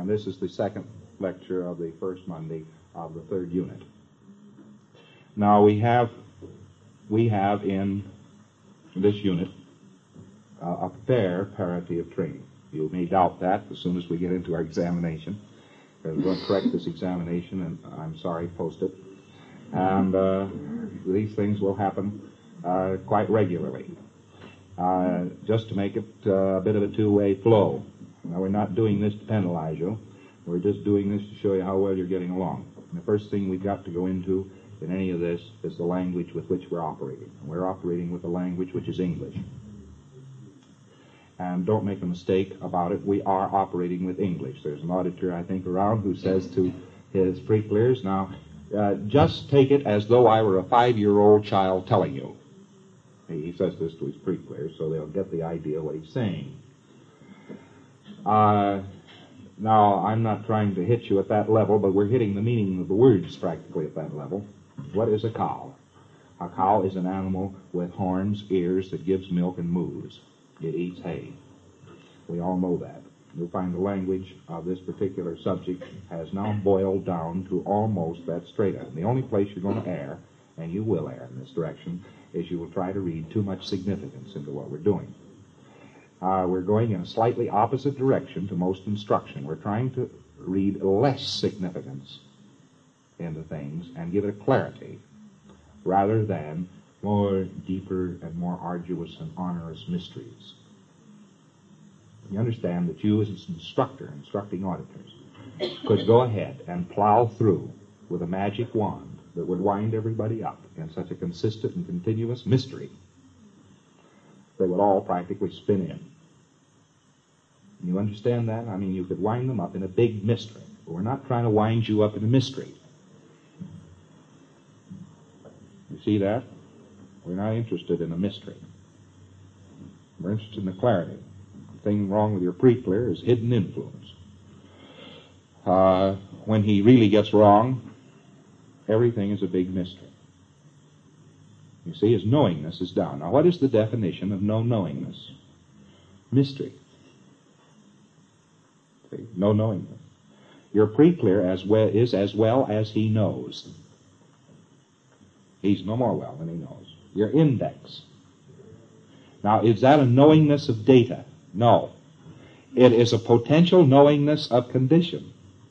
And this is the second lecture of the first Monday of the third unit. Now we have in this unit a fair parity of training. You may doubt that as soon as we get into our examination. We're going to correct this examination, and I'm sorry, post it. And these things will happen quite regularly, just to make it a bit of a two-way flow. Now, we're not doing this to penalize you. We're just doing this to show you how well you're getting along. And the first thing we've got to go into in any of this is the language with which we're operating. And we're operating with a language which is English. And don't make a mistake about it. We are operating with English. There's an auditor, I think, around who says to his pre-clears, now, just take it as though I were a 5-year-old child telling you. He says this to his pre-clears, so they'll get the idea of what he's saying. Now, I'm not trying to hit you at that level, but we're hitting the meaning of the words practically at that level. What is a cow? A cow is an animal with horns, ears, that gives milk and moves. It eats hay. We all know that. You'll find the language of this particular subject has now boiled down to almost that strata. The only place you're going to err, and you will err in this direction, is you will try to read too much significance into what we're doing. We're going in a slightly opposite direction to most instruction. We're trying to read less significance into things and give it a clarity rather than more deeper and more arduous and onerous mysteries. You understand that you as an instructor, instructing auditors, could go ahead and plow through with a magic wand that would wind everybody up in such a consistent and continuous mystery. They would all practically spin in. You understand that? I mean, you could wind them up in a big mystery. But we're not trying to wind you up in a mystery. You see that? We're not interested in a mystery. We're interested in the clarity. The thing wrong with your pre-clear is hidden influence. When he really gets wrong, everything is a big mystery. You see, his knowingness is down. Now, what is the definition of no knowingness? Mystery. See, no knowingness. Your pre-clear is as well as he knows. He's no more well than he knows. Your index. Now, is that a knowingness of data? No. It is a potential knowingness of condition.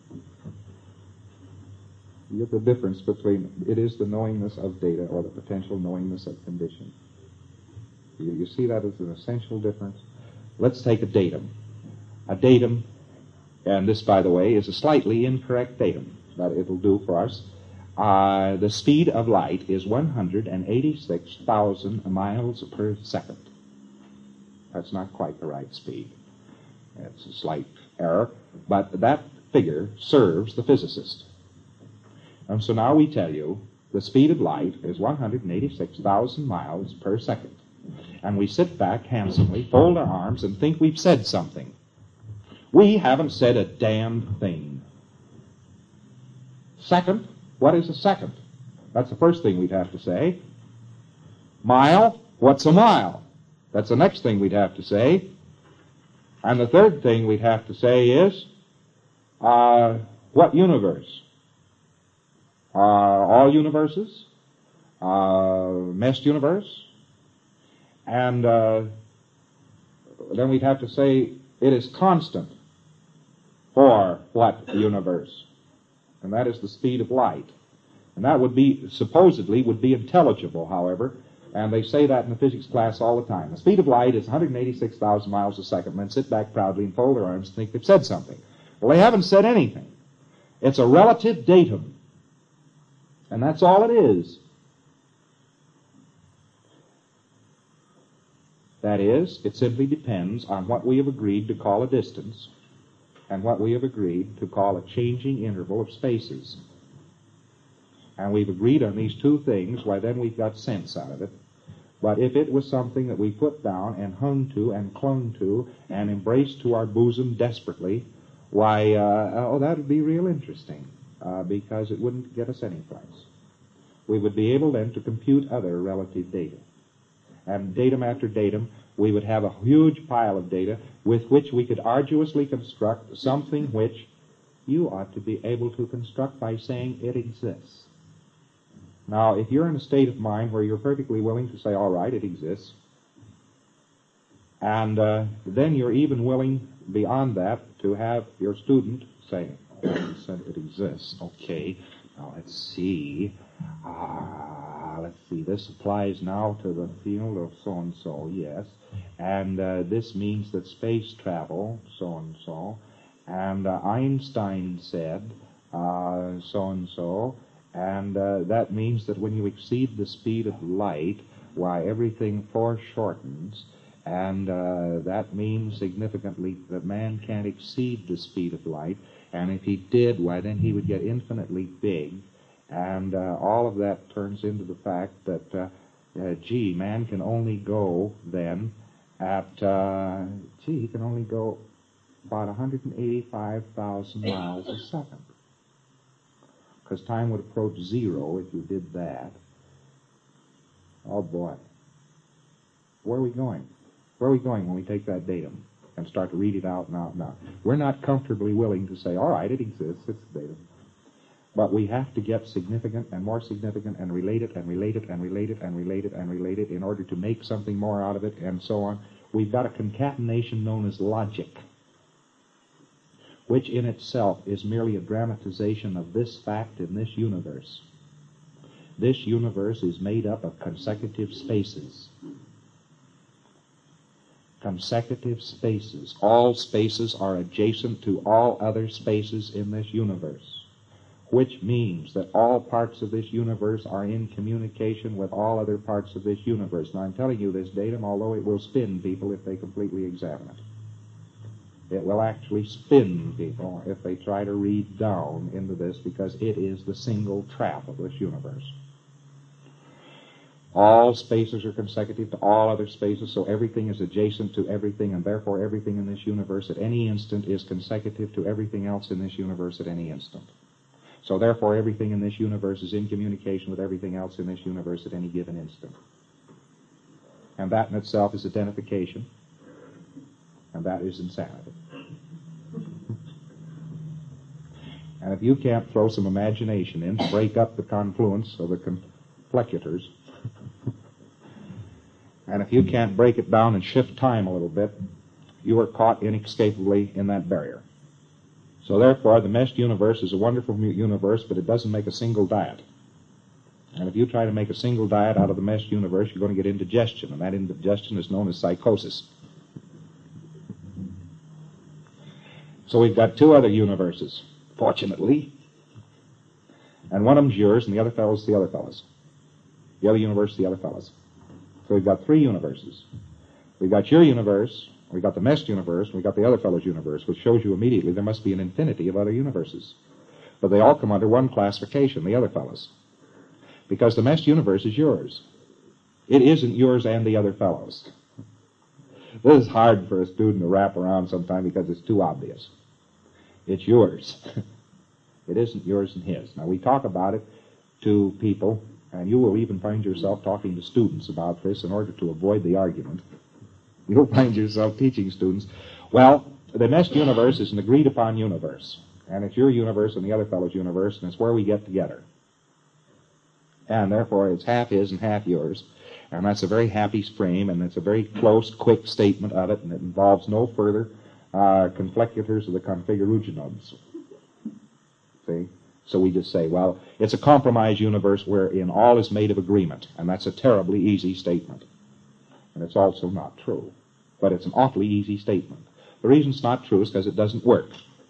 You get the difference between it is the knowingness of data or the potential knowingness of condition. You see that as an essential difference? Let's take a datum. A datum, and this, by the way, is a slightly incorrect datum, but it'll do for us. The speed of light is 186,000 miles per second. That's not quite the right speed. It's a slight error, but that figure serves the physicist. And so now we tell you the speed of light is 186,000 miles per second. And we sit back handsomely, fold our arms, and think we've said something. We haven't said a damn thing. Second, what is a second? That's the first thing we'd have to say. Mile, what's a mile? That's the next thing we'd have to say. And the third thing we'd have to say is, what universe? All universes? Messed universe? And then we'd have to say it is constant for what universe? And that is the speed of light. And that would be, supposedly, would be intelligible, however, and they say that in the physics class all the time. The speed of light is 186,000 miles a second. Men sit back proudly and fold their arms and think they've said something. Well, they haven't said anything. It's a relative datum. And that's all it is. That is, it simply depends on what we have agreed to call a distance and what we have agreed to call a changing interval of spaces. And we've agreed on these two things, why then we've got sense out of it. But if it was something that we put down and hung to and clung to and embraced to our bosom desperately, why, that would be real interesting, because it wouldn't get us anyplace. We would be able then to compute other relative data. And datum after datum, we would have a huge pile of data with which we could arduously construct something which you ought to be able to construct by saying it exists. Now, if you're in a state of mind where you're perfectly willing to say, all right, it exists, and then you're even willing beyond that to have your student say, it exists. Okay, now let's see. This applies now to the field of so-and-so, yes. And this means that space travel, so-and-so. And Einstein said so-and-so. And that means that when you exceed the speed of light, why, everything foreshortens. And that means significantly that man can't exceed the speed of light. And if he did, why, then he would get infinitely big. And all of that turns into the fact that, man can only go then at, he can only go about 185,000 miles a second. Because time would approach zero if you did that. Oh, boy. Where are we going? Where are we going when we take that datum and start to read it out now? We're not comfortably willing to say, all right, it exists, it's the datum. But we have to get significant and more significant and relate it and relate it and relate it and relate it and relate it in order to make something more out of it and so on. We've got a concatenation known as logic, which in itself is merely a dramatization of this fact in this universe. This universe is made up of consecutive spaces. Consecutive spaces. All spaces are adjacent to all other spaces in this universe, which means that all parts of this universe are in communication with all other parts of this universe. Now, I'm telling you this datum, although it will spin people if they completely examine it. It will actually spin people if they try to read down into this, because it is the single trap of this universe. All spaces are consecutive to all other spaces, so everything is adjacent to everything, and therefore everything in this universe at any instant is consecutive to everything else in this universe at any instant. So therefore everything in this universe is in communication with everything else in this universe at any given instant. And that in itself is identification, and that is insanity. And if you can't throw some imagination in to break up the confluence of the conflecutors, and if you can't break it down and shift time a little bit, you are caught inescapably in that barrier. So therefore, the meshed universe is a wonderful universe, but it doesn't make a single diet. And if you try to make a single diet out of the meshed universe, you're going to get indigestion, and that indigestion is known as psychosis. So we've got two other universes, fortunately. And one of them's yours, and the other fellow's the other fellow's. The other universe, the other fellow's. So we've got three universes. We've got your universe, we've got the meshed universe, and we've got the other fellow's universe, which shows you immediately there must be an infinity of other universes. But they all come under one classification, the other fellow's. Because the meshed universe is yours. It isn't yours and the other fellow's. This is hard for a student to wrap around sometime because it's too obvious. It's yours. It isn't yours and his. Now, we talk about it to people, and you will even find yourself talking to students about this in order to avoid the argument. You'll find yourself teaching students, well, the meshed universe is an agreed-upon universe, and it's your universe and the other fellow's universe, and it's where we get together. And therefore, it's half his and half yours, and that's a very happy frame, and it's a very close, quick statement of it, and it involves no further conflecutors of the configurugenodes. See? So we just say, well, it's a compromise universe wherein all is made of agreement, and that's a terribly easy statement. And it's also not true, but it's an awfully easy statement. The reason it's not true is because it doesn't work.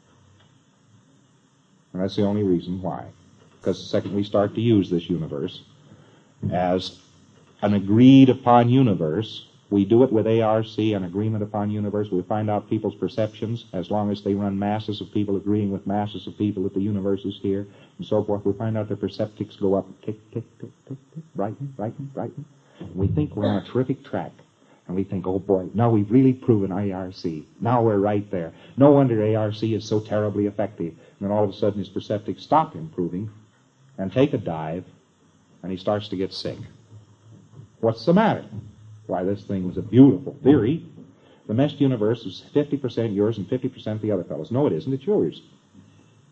And that's the only reason why. Because the second we start to use this universe as an agreed-upon universe, we do it with ARC, an agreement upon universe. We find out people's perceptions as long as they run masses of people agreeing with masses of people that the universe is here, and so forth. We find out their perceptics go up, tick, tick, tick, tick, tick, brighten, brighten, brighten. And we think we're on a terrific track. And we think, oh boy, now we've really proven ARC. Now we're right there. No wonder ARC is so terribly effective. And then all of a sudden his perceptics stop improving and take a dive, and he starts to get sick. What's the matter? Why, this thing was a beautiful theory. The meshed universe is 50% yours and 50% the other fellow's. No, it isn't. It's yours.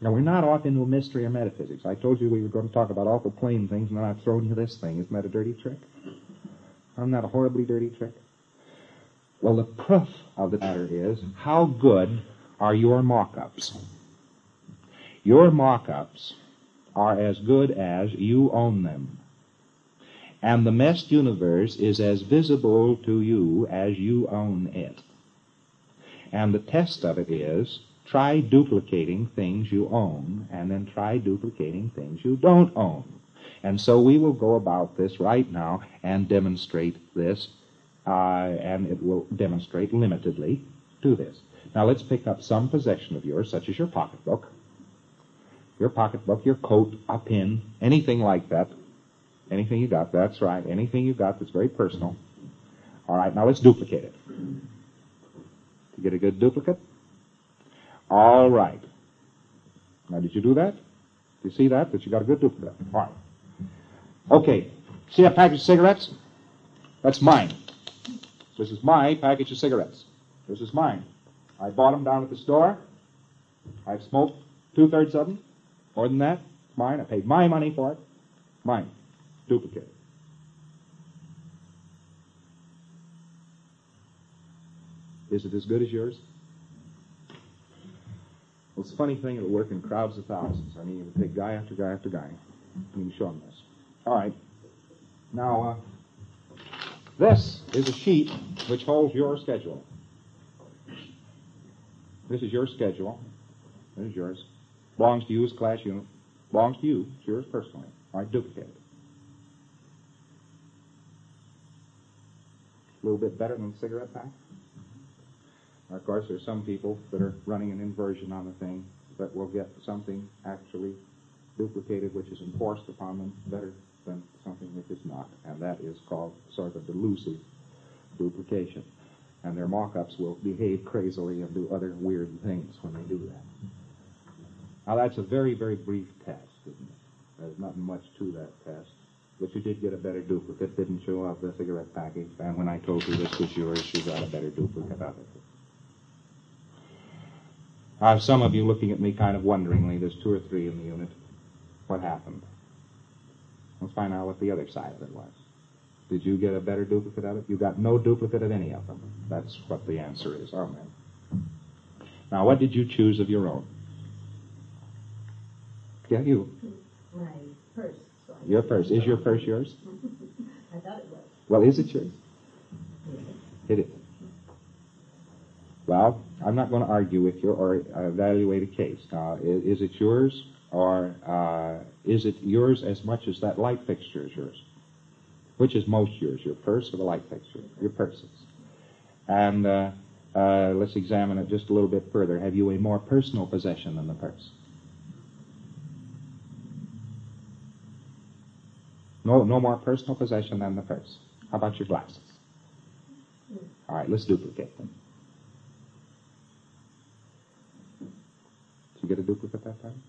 Now, we're not off into a mystery or metaphysics. I told you we were going to talk about awful plain things, and then I've thrown you this thing. Isn't that a dirty trick? Isn't that a horribly dirty trick? Well, the proof of the matter is, how good are your mock-ups? Your mock-ups are as good as you own them. And the meshed universe is as visible to you as you own it. And the test of it is, try duplicating things you own, and then try duplicating things you don't own. And so we will go about this right now and demonstrate this, and it will demonstrate limitedly to this. Now let's pick up some possession of yours, such as your pocketbook, your coat, a pin, anything like that. Anything you got, that's right. Anything you got that's very personal. All right, now let's duplicate it. To get a good duplicate? All right. Now, did you do that? Do you see that you got a good duplicate? All right. Okay. See that package of cigarettes? That's mine. This is my package of cigarettes. This is mine. I bought them down at the store. I've smoked 2/3 of them. More than that, it's mine. I paid my money for it. Mine. Duplicate. Is it as good as yours? Well, it's a funny thing. It'll work in crowds of thousands. I mean, you can take guy after guy after guy. You can show them this. All right. Now, this is a sheet which holds your schedule. This is your schedule. This is yours. Belongs to you as class unit. Belongs to you. It's yours personally. All right, duplicate it. A little bit better than the cigarette pack. Now, of course, there's some people that are running an inversion on the thing that will get something actually duplicated which is enforced upon them better than something which is not. And that is called sort of delusive duplication. And their mock-ups will behave crazily and do other weird things when they do that. Now, that's a very, very brief test, isn't it? There's not much to that test. But you did get a better duplicate, didn't you, of the cigarette package? And when I told you this was yours, you got a better duplicate of it. I have some of you looking at me kind of wonderingly. There's 2 or 3 in the unit. What happened? Let's find out what the other side of it was. Did you get a better duplicate of it? You got no duplicate of any of them. That's what the answer is. Amen. Now, what did you choose of your own? Yeah, you. My purse. Your purse. Is your purse yours? I thought it was. Well, is it yours? Yes. It is. Well, I'm not going to argue with you or evaluate a case. Now, is it yours, or is it yours as much as that light fixture is yours? Which is most yours, your purse or the light fixture? Your purse is. And let's examine it just a little bit further. Have you a more personal possession than the purse? No more personal possession than the purse. How about your glasses? All right, let's duplicate them. Did you get a duplicate that time?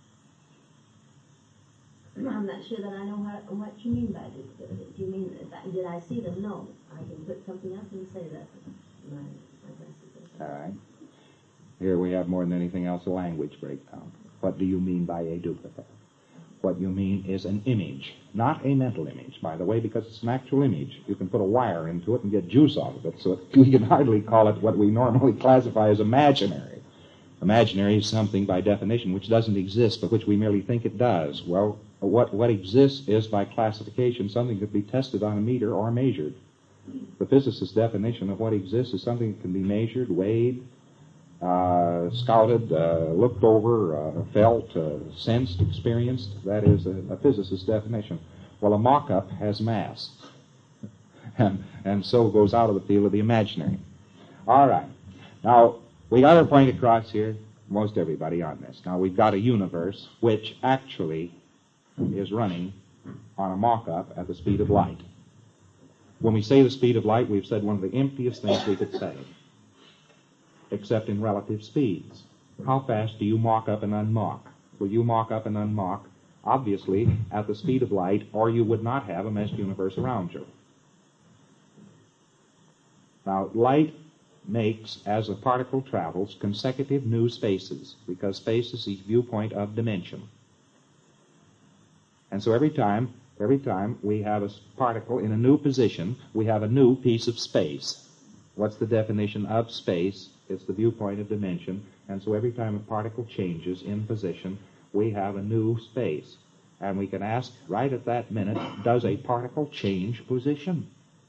I'm not sure that I know what you mean by duplicate. Do you mean, did I see them? No. I can put something else and say that my glasses are. All right. Here we have more than anything else a language breakdown. What do you mean by a duplicate? What you mean is an image, not a mental image, by the way, because it's an actual image. You can put a wire into it and get juice out of it, so we can hardly call it what we normally classify as imaginary. Imaginary is something, by definition, which doesn't exist, but which we merely think it does. Well, what exists is, by classification, something that can be tested on a meter or measured. The physicist's definition of what exists is something that can be measured, weighed, scouted, looked over, felt, sensed, experienced. That is a physicist's definition. Well, a mock-up has mass, and so goes out of the field of the imaginary. All right. Now, we got our point across here, most everybody on this. Now, we've got a universe which actually is running on a mock-up at the speed of light. When we say the speed of light, we've said one of the emptiest things we could say, except in relative speeds. How fast do you mock up and unmock? Will you mock up and unmock? Obviously, at the speed of light, or you would not have a meshed universe around you. Now, light makes, as a particle travels, consecutive new spaces, because space is the viewpoint of dimension. And so every time we have a particle in a new position, we have a new piece of space. What's the definition of space? It's the viewpoint of dimension. And so every time a particle changes in position, we have a new space. And we can ask right at that minute, does a particle change position?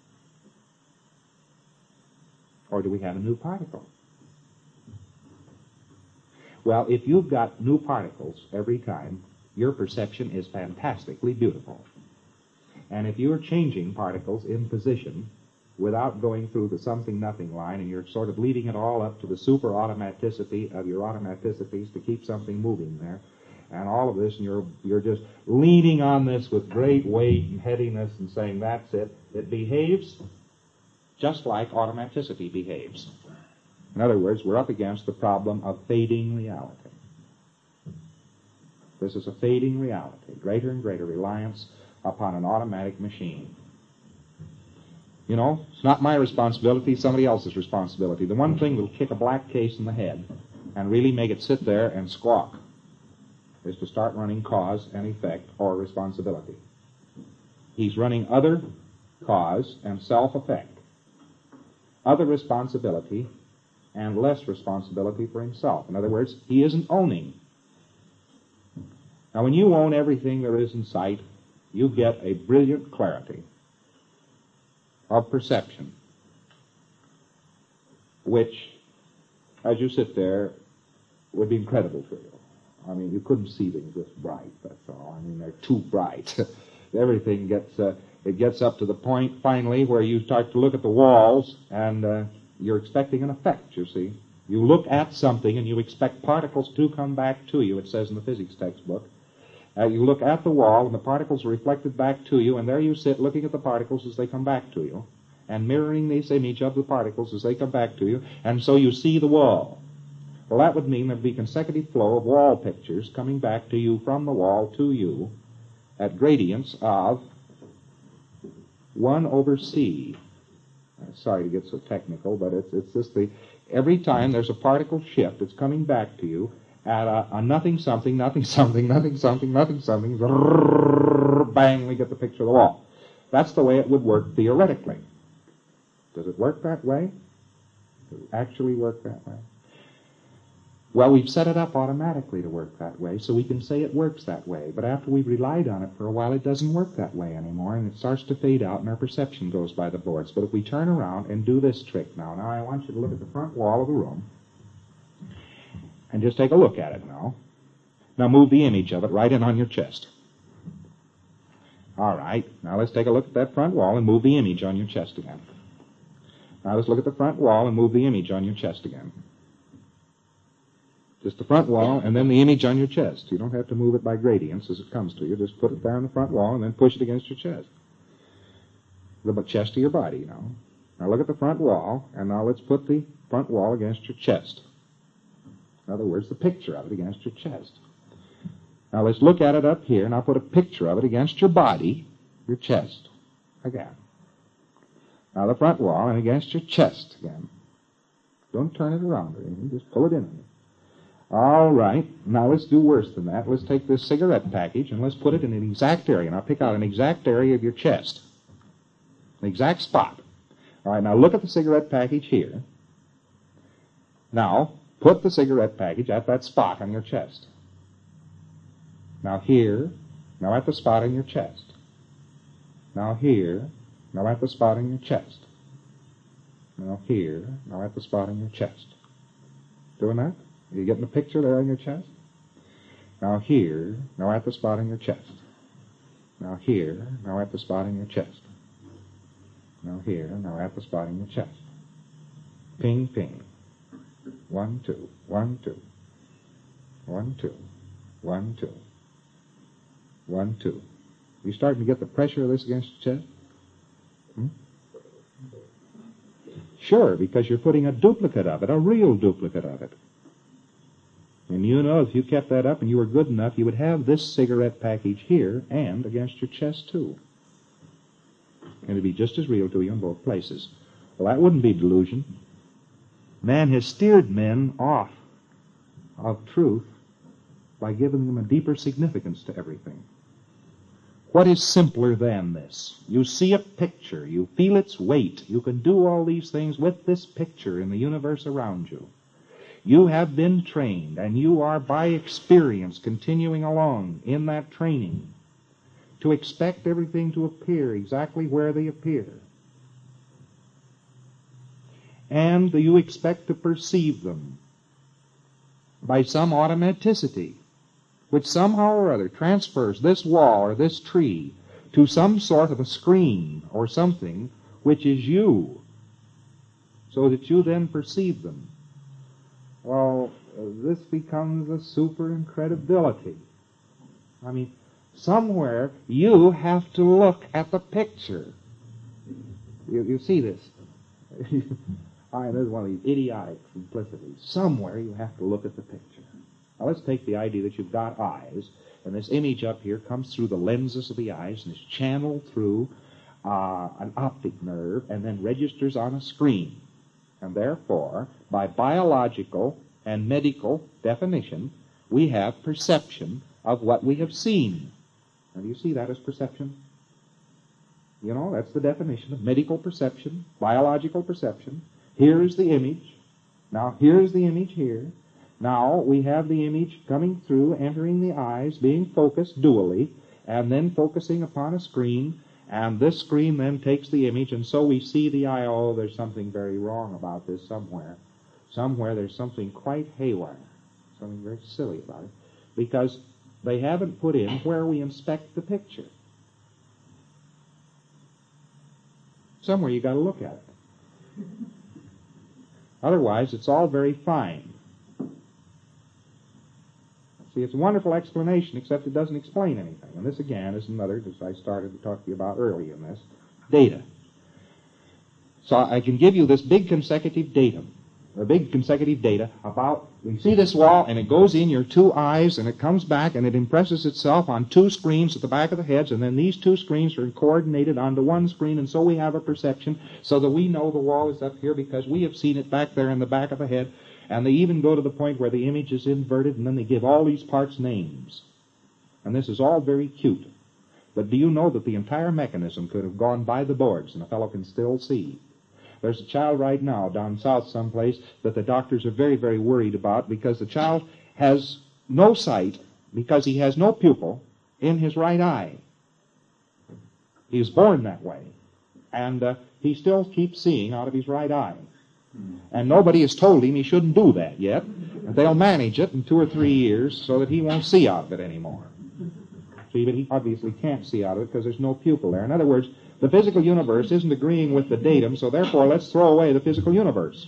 Or do we have a new particle? Well, if you've got new particles every time, your perception is fantastically beautiful. And if you're changing particles in position without going through the something-nothing line, and you're sort of leaving it all up to the super-automaticity of your automaticities to keep something moving there, and all of this, and you're just leaning on this with great weight and heaviness and saying, that's it, it behaves just like automaticity behaves. In other words, we're up against the problem of fading reality. This is a fading reality, greater and greater reliance upon an automatic machine. You know, it's not my responsibility, somebody else's responsibility. The one thing that'll kick a black case in the head and really make it sit there and squawk is to start running cause and effect or responsibility. He's running other cause and self-effect, other responsibility and less responsibility for himself. In other words, he isn't owning. Now, when you own everything there is in sight, you get a brilliant clarity of perception, which, as you sit there, would be incredible for you. I mean, you couldn't see them this bright, that's all. I mean, they're too bright. Everything gets up to the point, finally, where you start to look at the walls, and you're expecting an effect, you see. You look at something, and you expect particles to come back to you, it says in the physics textbook. You look at the wall, and the particles are reflected back to you, and there you sit looking at the particles as they come back to you, and mirroring this image of the particles as they come back to you, and so you see the wall. Well, that would mean there'd be consecutive flow of wall pictures coming back to you from the wall to you at gradients of 1 over C. Sorry to get so technical, but it's just every time there's a particle shift, it's coming back to you at a nothing something, nothing something, nothing something, nothing something, bang, we get the picture of the wall. That's the way it would work theoretically. Does it work that way? Does it actually work that way? Well, we've set it up automatically to work that way, so we can say it works that way. But after we've relied on it for a while, it doesn't work that way anymore, and it starts to fade out, and our perception goes by the boards. But if we turn around and do this trick now I want you to look at the front wall of the room, and just take a look at it now. Now move the image of it right in on your chest. All right, now let's take a look at that front wall and move the image on your chest again. Now let's look at the front wall and move the image on your chest again. Just the front wall and then the image on your chest. You don't have to move it by gradients as it comes to you. Just put it there on the front wall and then push it against your chest. The chest of your body, you know. Now look at the front wall, and now let's put the front wall against your chest. In other words, the picture of it against your chest. Now let's look at it up here, and I'll put a picture of it against your body, your chest, again. Now the front wall and against your chest again. Don't turn it around or anything, just pull it in. All right, now let's do worse than that. Let's take this cigarette package and let's put it in an exact area. Now pick out an exact area of your chest, an exact spot. All right, now look at the cigarette package here. Now put the cigarette package at that spot on your chest. Now here, now at the spot on your chest. Now here, now at the spot on your chest. Now here, now at the spot on your chest. Doing that? Are you getting the picture there on your chest? Now here, now at the spot on your chest. Now here, now at the spot on your chest. Now here, now at the spot on your chest. Ping, ping. 1, 2, 1, 2. 1, 2, 1, 2. 1, 2. You starting to get the pressure of this against your chest? Sure, because you're putting a duplicate of it, a real duplicate of it. And you know, if you kept that up and you were good enough, you would have this cigarette package here and against your chest, too. And it'd be just as real to you in both places. Well, that wouldn't be delusion. Man has steered men off of truth by giving them a deeper significance to everything. What is simpler than this? You see a picture, you feel its weight, you can do all these things with this picture in the universe around you. You have been trained, and you are by experience continuing along in that training to expect everything to appear exactly where they appear. And you expect to perceive them by some automaticity, which somehow or other transfers this wall or this tree to some sort of a screen or something which is you, so that you then perceive them. Well, this becomes a super incredibility. I mean, somewhere you have to look at the picture. You see this? There's one of these idiotic simplicities. Somewhere you have to look at the picture. Now let's take the idea that you've got eyes, and this image up here comes through the lenses of the eyes and is channeled through an optic nerve and then registers on a screen. And therefore, by biological and medical definition, we have perception of what we have seen. Now, do you see that as perception? You know, that's the definition of medical perception, biological perception. Here is the image. Now, here's the image here. Now, we have the image coming through, entering the eyes, being focused dually, and then focusing upon a screen, and this screen then takes the image, and so we see the eye. Oh, there's something very wrong about this somewhere. Somewhere there's something quite haywire, something very silly about it, because they haven't put in where we inspect the picture. Somewhere you got to look at it. Otherwise, it's all very fine. See, it's a wonderful explanation, except it doesn't explain anything. And this, again, is another, as I started to talk to you about early in this, data. So I can give you this big consecutive data about, you see this wall, and it goes in your two eyes, and it comes back, and it impresses itself on two screens at the back of the heads, and then these two screens are coordinated onto one screen, and so we have a perception, so that we know the wall is up here because we have seen it back there in the back of the head. And they even go to the point where the image is inverted, and then they give all these parts names. And this is all very cute. But do you know that the entire mechanism could have gone by the boards, and a fellow can still see? There's a child right now down south someplace that the doctors are very, very worried about because the child has no sight because he has no pupil in his right eye. He was born that way. And he still keeps seeing out of his right eye. And nobody has told him he shouldn't do that yet. And they'll manage it in 2 or 3 years so that he won't see out of it anymore. See, but he obviously can't see out of it because there's no pupil there. In other words, the physical universe isn't agreeing with the datum, so therefore let's throw away the physical universe.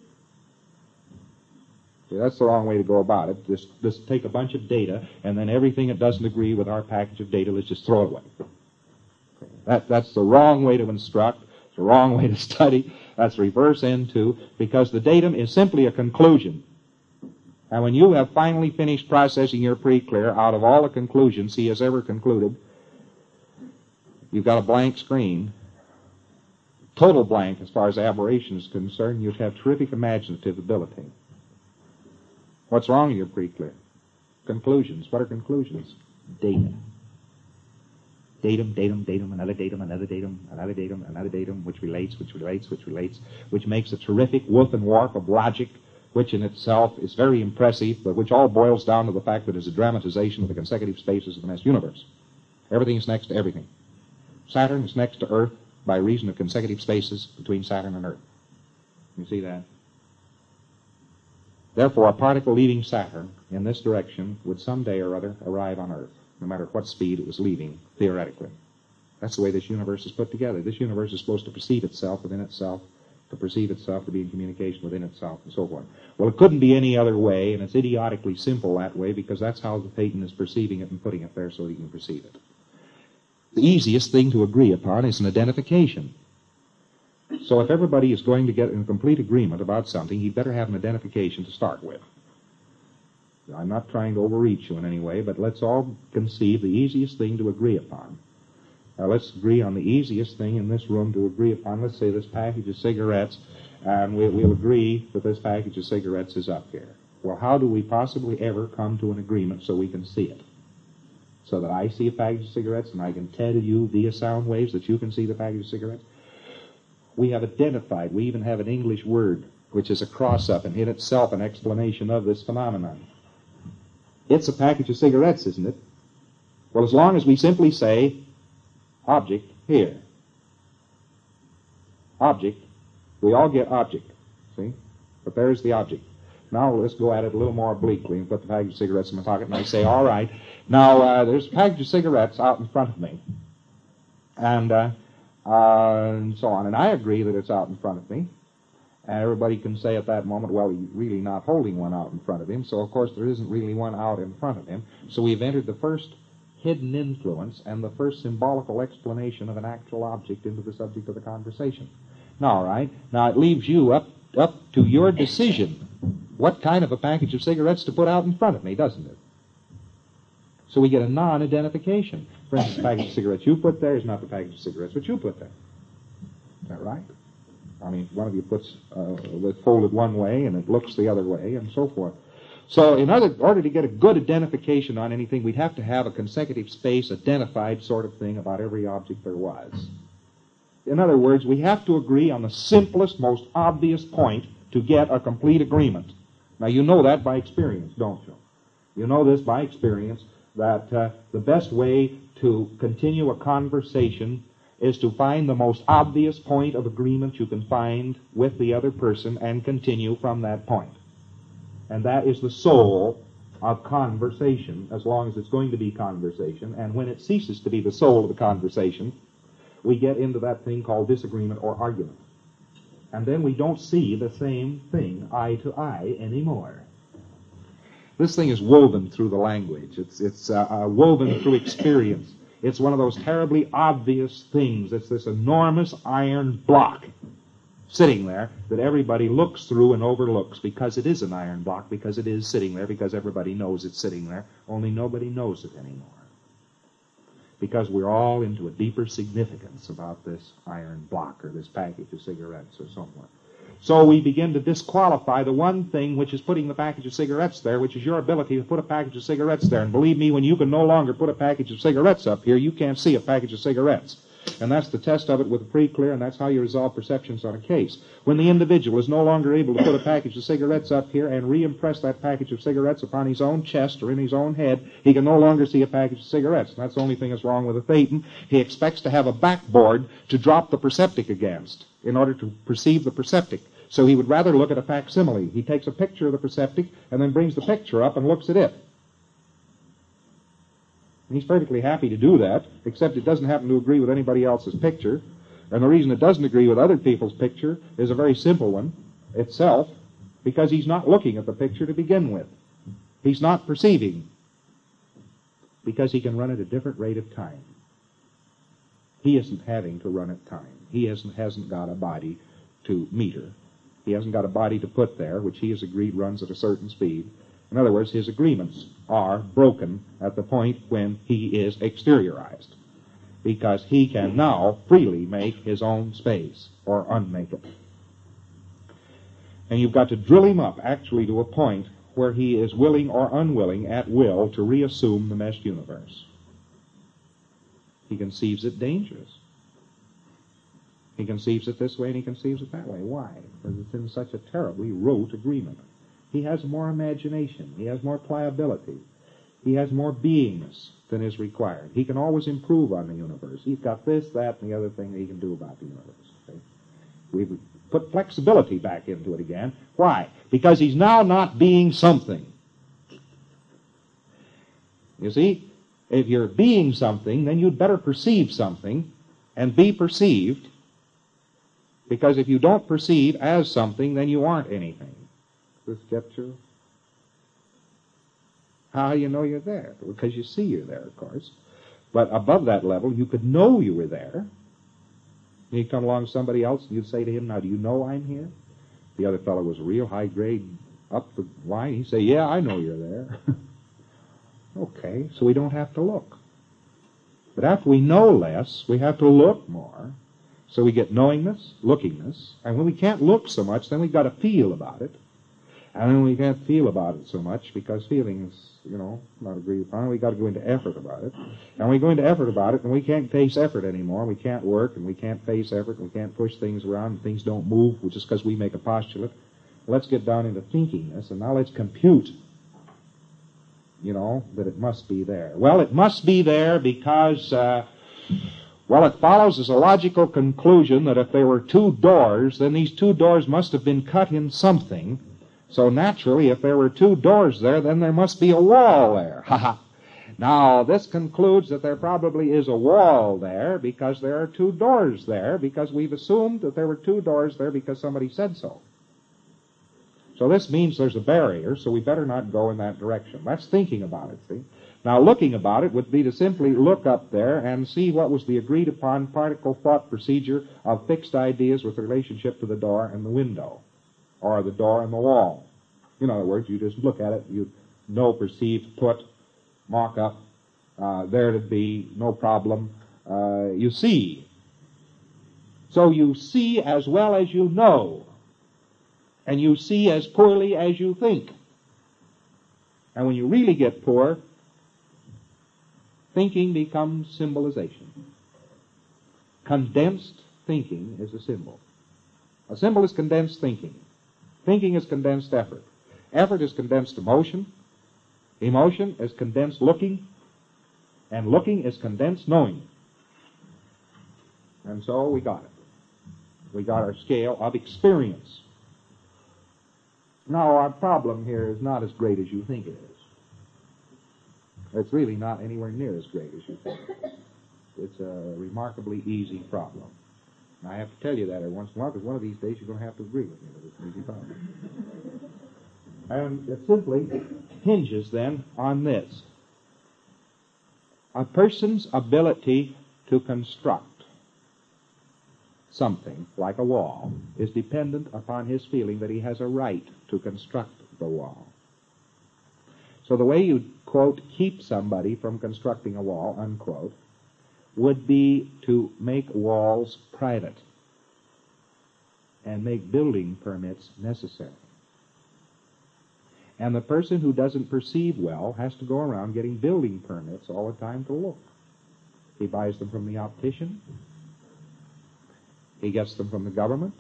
See, that's the wrong way to go about it. Just take a bunch of data, and then everything that doesn't agree with our package of data, let's just throw it away. That's the wrong way to instruct. It's the wrong way to study. That's reverse N2, because the datum is simply a conclusion. And when you have finally finished processing your pre-clear out of all the conclusions he has ever concluded, you've got a blank screen, total blank as far as aberration is concerned. You have terrific imaginative ability. What's wrong with your pre-clear? Conclusions. What are conclusions? Data. Datum, datum, datum, another datum, another datum, another datum, another datum, which relates, which makes a terrific woof and warp of logic, which in itself is very impressive, but which all boils down to the fact that it's a dramatization of the consecutive spaces of the mass universe. Everything is next to everything. Saturn is next to Earth by reason of consecutive spaces between Saturn and Earth. You see that? Therefore, a particle leaving Saturn in this direction would someday or other arrive on Earth, no matter what speed it was leaving, theoretically. That's the way this universe is put together. This universe is supposed to perceive itself within itself, to perceive itself to be in communication within itself, and so forth. Well, it couldn't be any other way, and it's idiotically simple that way, because that's how the Phaeton is perceiving it and putting it there so that he can perceive it. The easiest thing to agree upon is an identification. So if everybody is going to get in complete agreement about something, he'd better have an identification to start with. I'm not trying to overreach you in any way, but let's all conceive the easiest thing to agree upon. Now let's agree on the easiest thing in this room to agree upon. Let's say this package of cigarettes, and we'll agree that this package of cigarettes is up here. Well, how do we possibly ever come to an agreement so we can see it? So that I see a package of cigarettes and I can tell you via sound waves that you can see the package of cigarettes? We have identified, we even have an English word, which is a cross-up and in itself an explanation of this phenomenon. It's a package of cigarettes, isn't it? Well, as long as we simply say, object here. Object. We all get object, see? But there's the object. Now let's go at it a little more obliquely and put the package of cigarettes in my pocket and I say, all right, now there's a package of cigarettes out in front of me. And so on. And I agree that it's out in front of me. And everybody can say at that moment, well, he's really not holding one out in front of him. So, of course, there isn't really one out in front of him. So we've entered the first hidden influence and the first symbolical explanation of an actual object into the subject of the conversation. Now, all right. Now, it leaves you up to your decision what kind of a package of cigarettes to put out in front of me, doesn't it? So we get a non-identification. For instance, the package of cigarettes you put there is not the package of cigarettes which you put there. Is that right? I mean, one of you puts it folded one way and it looks the other way and so forth. So in order to get a good identification on anything, we'd have to have a consecutive space identified sort of thing about every object there was. In other words, we have to agree on the simplest, most obvious point to get a complete agreement. Now, you know that by experience, don't you? You know this by experience, that the best way to continue a conversation is to find the most obvious point of agreement you can find with the other person and continue from that point. And that is the soul of conversation, as long as it's going to be conversation. And when it ceases to be the soul of the conversation, we get into that thing called disagreement or argument. And then we don't see the same thing eye to eye anymore. This thing is woven through the language. It's woven through experience. It's one of those terribly obvious things. It's this enormous iron block sitting there that everybody looks through and overlooks because it is an iron block, because it is sitting there, because everybody knows it's sitting there, only nobody knows it anymore. Because we're all into a deeper significance about this iron block or this package of cigarettes or somewhere. So we begin to disqualify the one thing which is putting the package of cigarettes there, which is your ability to put a package of cigarettes there. And believe me, when you can no longer put a package of cigarettes up here, you can't see a package of cigarettes. And that's the test of it with a pre-clear, and that's how you resolve perceptions on a case. When the individual is no longer able to put a package of cigarettes up here and re-impress that package of cigarettes upon his own chest or in his own head, he can no longer see a package of cigarettes. And that's the only thing that's wrong with a Thetan. He expects to have a backboard to drop the perceptic against in order to perceive the perceptic. So he would rather look at a facsimile. He takes a picture of the perceptic and then brings the picture up and looks at it. And he's perfectly happy to do that, except it doesn't happen to agree with anybody else's picture. And the reason it doesn't agree with other people's picture is a very simple one itself, because he's not looking at the picture to begin with. He's not perceiving, because he can run at a different rate of time. He isn't having to run at time. He hasn't got a body to meter. He hasn't got a body to put there, which he has agreed runs at a certain speed. In other words, his agreements are broken at the point when he is exteriorized, because he can now freely make his own space or unmake it. And you've got to drill him up actually to a point where he is willing or unwilling at will to reassume the meshed universe. He conceives it dangerous. He conceives it this way and he conceives it that way. Why? Because it's in such a terribly rote agreement. He has more imagination. He has more pliability. He has more beingness than is required. He can always improve on the universe. He's got this, that, and the other thing that he can do about the universe. Okay? We've put flexibility back into it again. Why? Because he's now not being something. You see, if you're being something, then you'd better perceive something and be perceived, because if you don't perceive as something, then you aren't anything. Does this get you? How do you know you're there? Because you see you're there, of course. But above that level, you could know you were there. You'd come along somebody else and you'd say to him, now, do you know I'm here? The other fellow was real high grade up the line. He'd say, yeah, I know you're there. Okay, so we don't have to look. But after we know less, we have to look more. So we get knowingness, lookingness, and when we can't look so much, then we've got to feel about it. And then we can't feel about it so much because feeling is, not agreed upon. We've got to go into effort about it. And we go into effort about it, and we can't face effort anymore. We can't work, and we can't face effort, and we can't push things around, and things don't move just because we make a postulate. Let's get down into thinkingness, and now let's compute, that it must be there. Well, it must be there because, it follows as a logical conclusion that if there were two doors, then these two doors must have been cut in something. So naturally, if there were two doors there, then there must be a wall there. Ha ha. Now, this concludes that there probably is a wall there because there are two doors there, because we've assumed that there were two doors there because somebody said so. So this means there's a barrier, so we better not go in that direction. That's thinking about it, see? Now, looking about it would be to simply look up there and see what was the agreed-upon particle thought procedure of fixed ideas with relationship to the door and the window, or the door and the wall. In other words, you just look at it, you know, perceive, put, mock up, there to be, no problem, you see. So you see as well as you know, and you see as poorly as you think. And when you really get poor, thinking becomes symbolization. Condensed thinking is a symbol. A symbol is condensed thinking. Thinking is condensed effort. Effort is condensed emotion. Emotion is condensed looking. And looking is condensed knowing. And so we got it. We got our scale of experience. Now, our problem here is not as great as you think it is. It's really not anywhere near as great as you think. It's a remarkably easy problem. And I have to tell you that every once in a while, because one of these days you're going to have to agree with me that it's an easy problem. And it simply hinges then on this. A person's ability to construct something like a wall is dependent upon his feeling that he has a right to construct the wall. So the way you, quote, keep somebody from constructing a wall, unquote, would be to make walls private and make building permits necessary. And the person who doesn't perceive well has to go around getting building permits all the time to look. He buys them from the optician. He gets them from the government.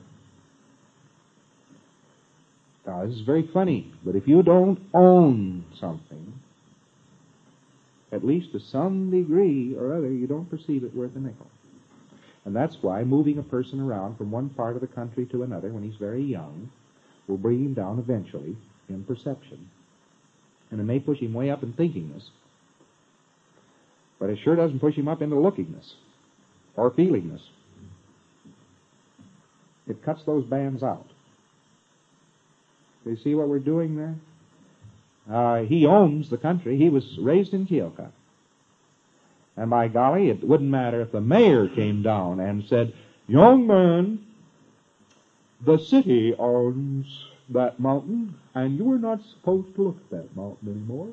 Now, this is very funny, but if you don't own something, at least to some degree or other, you don't perceive it worth a nickel. And that's why moving a person around from one part of the country to another when he's very young will bring him down eventually in perception. And it may push him way up in thinkingness, but it sure doesn't push him up into lookingness or feelingness. It cuts those bands out. Do you see what we're doing there? He owns the country. He was raised in Keokuk. And by golly, it wouldn't matter if the mayor came down and said, "Young man, the city owns that mountain, and you are not supposed to look at that mountain anymore."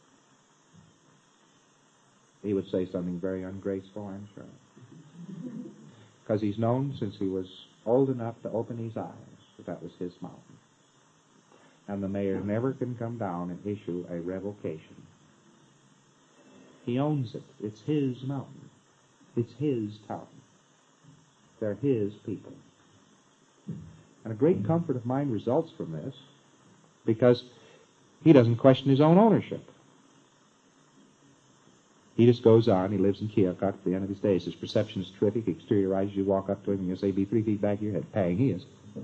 He would say something very ungraceful, I'm sure. Because he's known since he was old enough to open his eyes that was his mountain. And the mayor never can come down and issue a revocation. He owns it. It's his mountain. It's his town. They're his people. And a great comfort of mind results from this because he doesn't question his own ownership. He just goes on. He lives in Keokuk at the end of his days. His perception is terrific. He exteriorizes. You walk up to him and you say, "Be 3 feet back of your head." Pang, he is.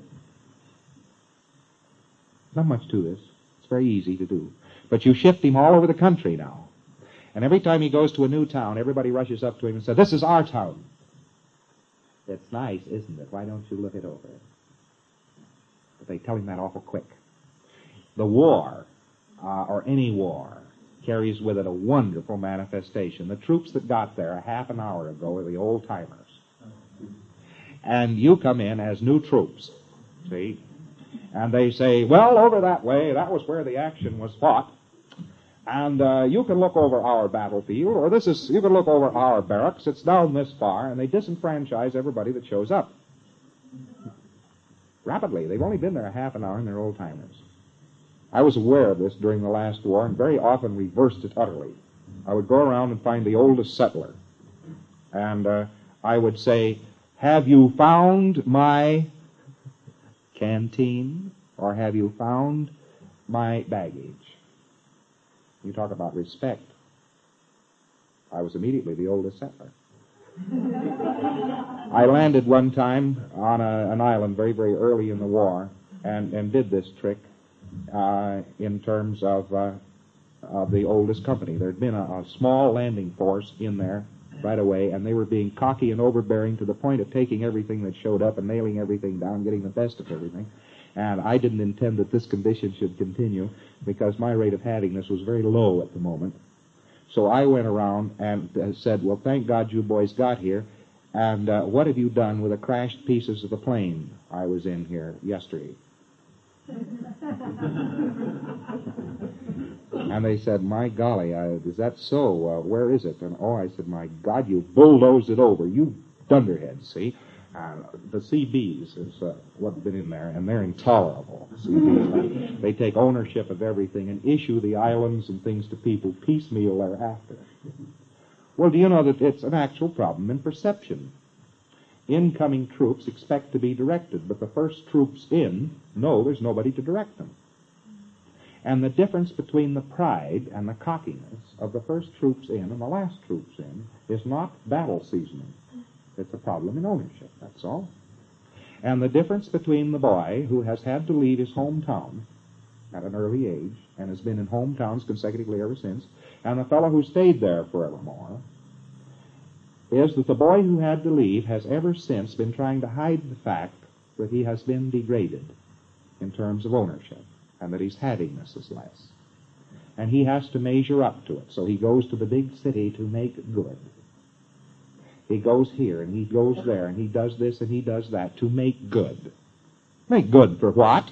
Not much to this. It's very easy to do. But you shift him all over the country now. And every time he goes to a new town, everybody rushes up to him and says, "This is our town." It's nice, isn't it? Why don't you look it over? But they tell him that awful quick. The war, or any war, carries with it a wonderful manifestation. The troops that got there a half an hour ago are the old-timers. And you come in as new troops, see? And they say, "Well, over that way, that was where the action was fought. And you can look over our battlefield, or you can look over our barracks. It's down this far, and they disenfranchise everybody that shows up. Rapidly. They've only been there a half an hour, and they're old-timers. I was aware of this during the last war, and very often reversed it utterly. I would go around and find the oldest settler, and I would say, have you found my canteen, or have you found my baggage? You talk about respect. I was immediately the oldest settler. I landed one time on an island very, very early in the war and did this trick in terms of the oldest company. There had been a small landing force in there right away, and they were being cocky and overbearing to the point of taking everything that showed up and nailing everything down, getting the best of everything. And I didn't intend that this condition should continue because my rate of having-ness was very low at the moment. So I went around and said, well, thank God you boys got here. And what have you done with the crashed pieces of the plane I was in here yesterday? And they said, my golly, is that so? Where is it? And I said, my God, you bulldozed it over. You dunderheads, see? The CBs is what's been in there, and they're intolerable. CBs. They take ownership of everything and issue the islands and things to people piecemeal thereafter. Well, do you know that it's an actual problem in perception? Incoming troops expect to be directed, but the first troops in know there's nobody to direct them. And the difference between the pride and the cockiness of the first troops in and the last troops in is not battle seasoning. It's a problem in ownership, that's all. And the difference between the boy who has had to leave his hometown at an early age and has been in hometowns consecutively ever since, and the fellow who stayed there forevermore, is that the boy who had to leave has ever since been trying to hide the fact that he has been degraded in terms of ownership, and that his havingness is less. And he has to measure up to it, so he goes to the big city to make good. He goes here, and he goes there, and he does this, and he does that to make good. Make good for what?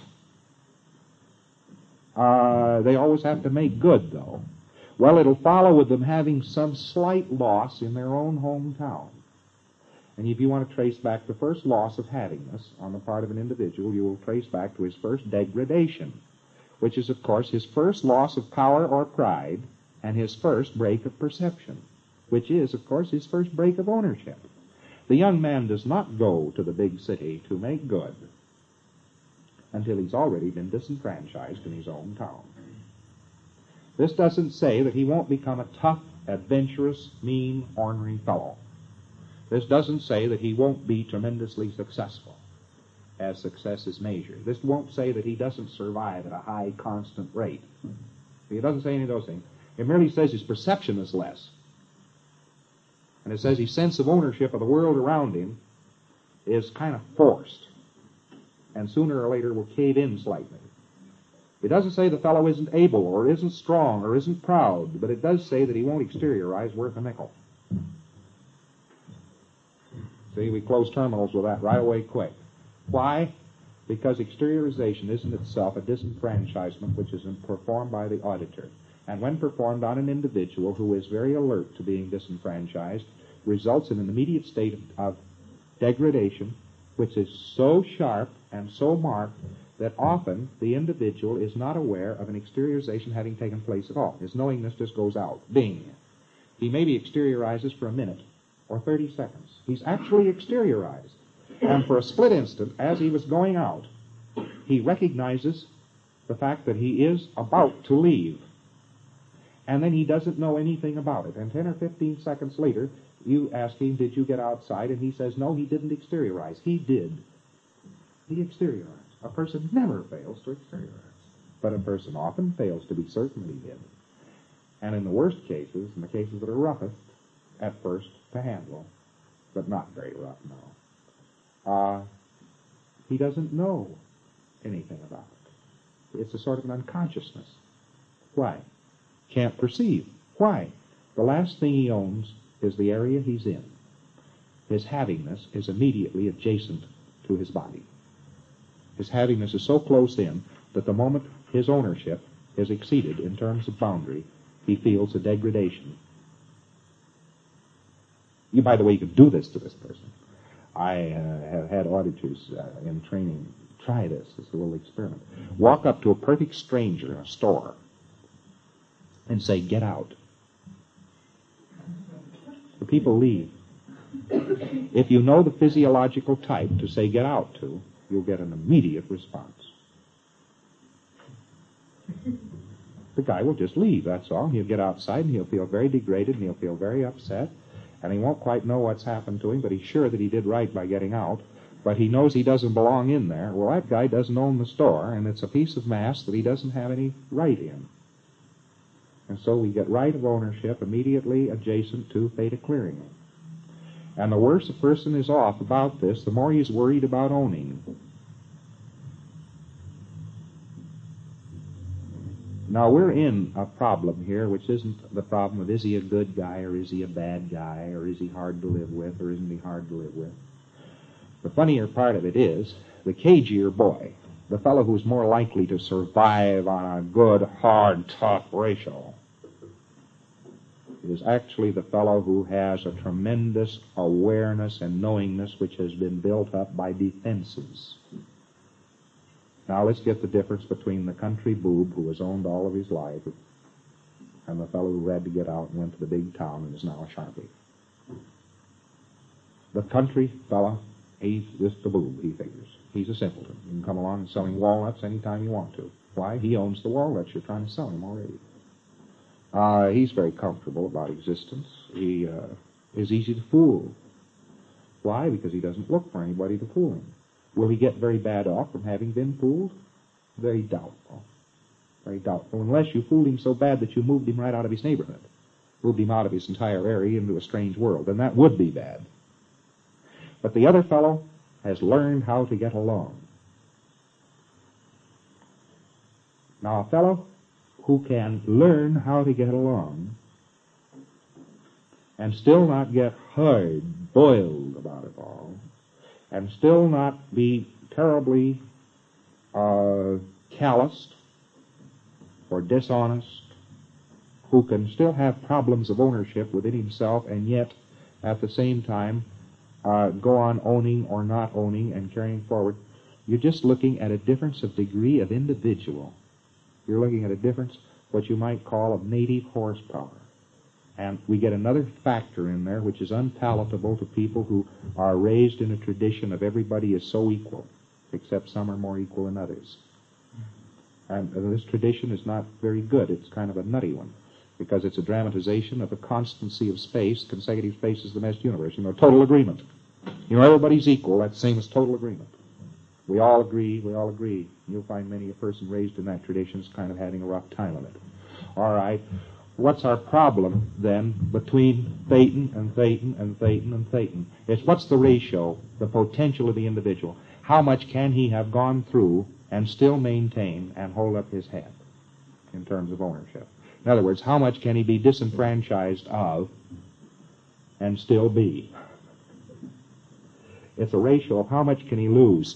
They always have to make good, though. Well, it'll follow with them having some slight loss in their own hometown. And if you want to trace back the first loss of havingness on the part of an individual, you will trace back to his first degradation, which is, of course, his first loss of power or pride and his first break of perception, which is, of course, his first break of ownership. The young man does not go to the big city to make good until he's already been disenfranchised in his own town. This doesn't say that he won't become a tough, adventurous, mean, ornery fellow. This doesn't say that he won't be tremendously successful, as success is measured. This won't say that he doesn't survive at a high, constant rate. It doesn't say any of those things. It merely says his perception is less. And it says his sense of ownership of the world around him is kind of forced, and sooner or later will cave in slightly. It doesn't say the fellow isn't able or isn't strong or isn't proud, but it does say that he won't exteriorize worth a nickel. See, we close terminals with that right away quick. Why? Because exteriorization is in itself a disenfranchisement which is performed by the auditor. And when performed on an individual who is very alert to being disenfranchised, results in an immediate state of degradation, which is so sharp and so marked that often the individual is not aware of an exteriorization having taken place at all. His knowingness just goes out. Bing. He maybe exteriorizes for a minute or 30 seconds. He's actually exteriorized. And for a split instant, as he was going out, he recognizes the fact that he is about to leave. And then he doesn't know anything about it. And 10 or 15 seconds later, you ask him, did you get outside? And he says, no, he didn't exteriorize. He did. He exteriorized. A person never fails to exteriorize. But a person often fails to be certain that he did. And in the worst cases, in the cases that are roughest, at first to handle, but not very rough, no, he doesn't know anything about it. It's a sort of an unconsciousness. Why? Can't perceive. Why? The last thing he owns is the area he's in. His havingness is immediately adjacent to his body. His havingness is so close in that the moment his ownership is exceeded in terms of boundary, He feels a degradation. You, by the way, you could do this to this person. I have had auditors in training try this as a little experiment. Walk up to a perfect stranger in a store and say, "Get out." The people leave. If you know the physiological type to say "get out" to, you'll get an immediate response. The guy will just leave, that's all. He'll get outside and he'll feel very degraded and he'll feel very upset, and he won't quite know what's happened to him, but he's sure that he did right by getting out. But he knows he doesn't belong in there. Well, that guy doesn't own the store, and it's a piece of mass that he doesn't have any right in. And so we get right of ownership immediately adjacent to theta clearing. And the worse a person is off about this, the more he's worried about owning. Now, we're in a problem here, which isn't the problem of is he a good guy, or is he a bad guy, or is he hard to live with, or isn't he hard to live with. The funnier part of it is, the cagier boy, the fellow who's more likely to survive on a good, hard, tough ratio, is actually the fellow who has a tremendous awareness and knowingness which has been built up by defenses. Now let's get the difference between the country boob who has owned all of his life and the fellow who had to get out and went to the big town and is now a Sharpie. The country fella, he's just a boob, he figures. He's a simpleton. You can come along and sell him walnuts anytime you want to. Why? He owns the walnuts you're trying to sell him already. He's very comfortable about existence. He is easy to fool. Why? Because he doesn't look for anybody to fool him. Will he get very bad off from having been fooled? Very doubtful. Very doubtful. Unless you fooled him so bad that you moved him right out of his neighborhood. Moved him out of his entire area into a strange world. Then that would be bad. But the other fellow has learned how to get along. Now, a fellow who can learn how to get along and still not get hard-boiled about it all, and still not be terribly calloused or dishonest, who can still have problems of ownership within himself and yet at the same time go on owning or not owning and carrying forward, you're just looking at a difference of degree of individual. You're looking at a difference, what you might call, of native horsepower. And we get another factor in there which is unpalatable to people who are raised in a tradition of everybody is so equal, except some are more equal than others. And this tradition is not very good. It's kind of a nutty one, because it's a dramatization of the constancy of space. Consecutive space is the best universe. You know, total agreement. You know, everybody's equal. That's the same as total agreement. We all agree, we all agree. You'll find many a person raised in that tradition is kind of having a rough time of it. All right. What's our problem, then, between Thetan and Thetan and Thetan and Thetan? It's what's the ratio, the potential of the individual? How much can he have gone through and still maintain and hold up his head in terms of ownership? In other words, how much can he be disenfranchised of and still be? It's a ratio of how much can he lose,